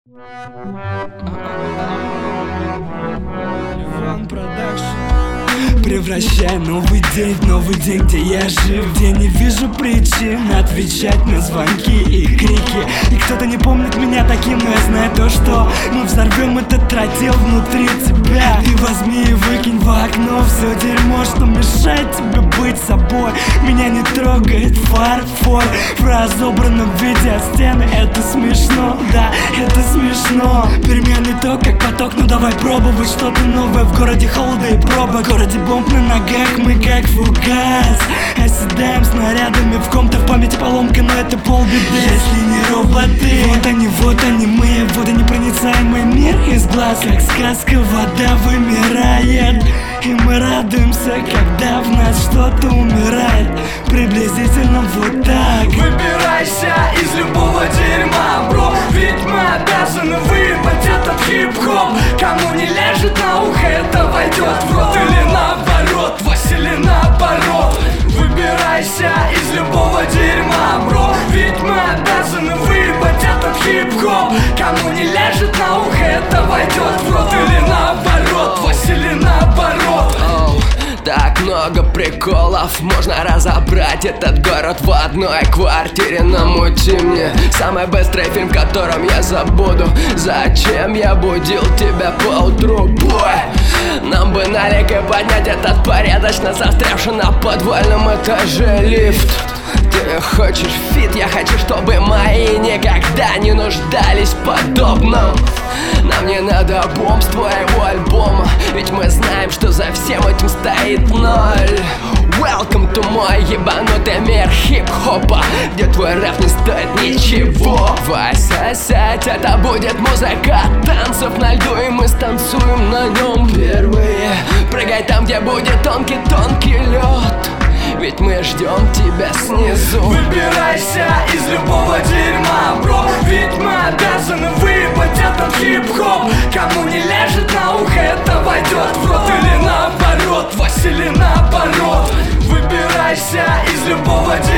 Ливан Продакшн. Превращай новый день в новый день, где я жив, где не вижу причин отвечать на звонки и крики. И кто-то не помнит меня таким, но я знаю то, что мы взорвем этот тротил внутри тебя. Ты возьми и выкинь в окно все дерьмо, что мешает тебе быть собой. Меня не трогает фарфор в разобранном виде от стены. Это смешно, да, это смешно. Переменный ток, как поток, ну давай пробовать что-то новое. В городе холода и пробок, в городе бомб на ногах, мы как фугас. Оседаем снарядами в ком-то, в памяти поломка, но это полбеды. Если не роботы, вот они мы, водонепроницаемый мир из глаз. Как сказка, вода вымирает, и мы радуемся, когда в нас что-то умирает. Приблизительно вот так. Выбирайся из любого дерьма, бро, ведь мы обязаны выебать этот хип-хоп. Кому не ляжет на ухо, это войдет в рот. Или наоборот, Вася, или наоборот. Выбирайся из любого дерьма, бро, ведь мы обязаны выебать этот хип-хоп. Кому не ляжет на ухо, это войдет в рот. Или наоборот, Вася, или наоборот. Так много приколов, можно разобрать этот город в одной квартире. Намути мне самый быстрый фильм, в котором я забуду, зачем я будил тебя поутру, бой. Нам бы налег и поднять этот порядочно застрявший на подвальном этаже лифт. Ты хочешь фит, я хочу, чтобы мои никогда не нуждались в подобном. Нам не надо бомб с твоего альбома, ведь мы знаем, что за всем этим стоит ноль. Welcome to мой ебанутый мир хип-хопа, где твой рэп не стоит ничего. Вася, сядь, это будет музыка танцев на льду, и мы станцуем на нем первые. Прыгай там, где будет тонкий-тонкий лед, ведь мы ждем тебя снизу. Выбирайся из любого дерьма, бро, ведь мы обязаны выебать этот хип-хоп. Кому не ляжет на ухо, это войдет в рот. Или наоборот, Вася, или наоборот. Выбирайся из любого дерьма,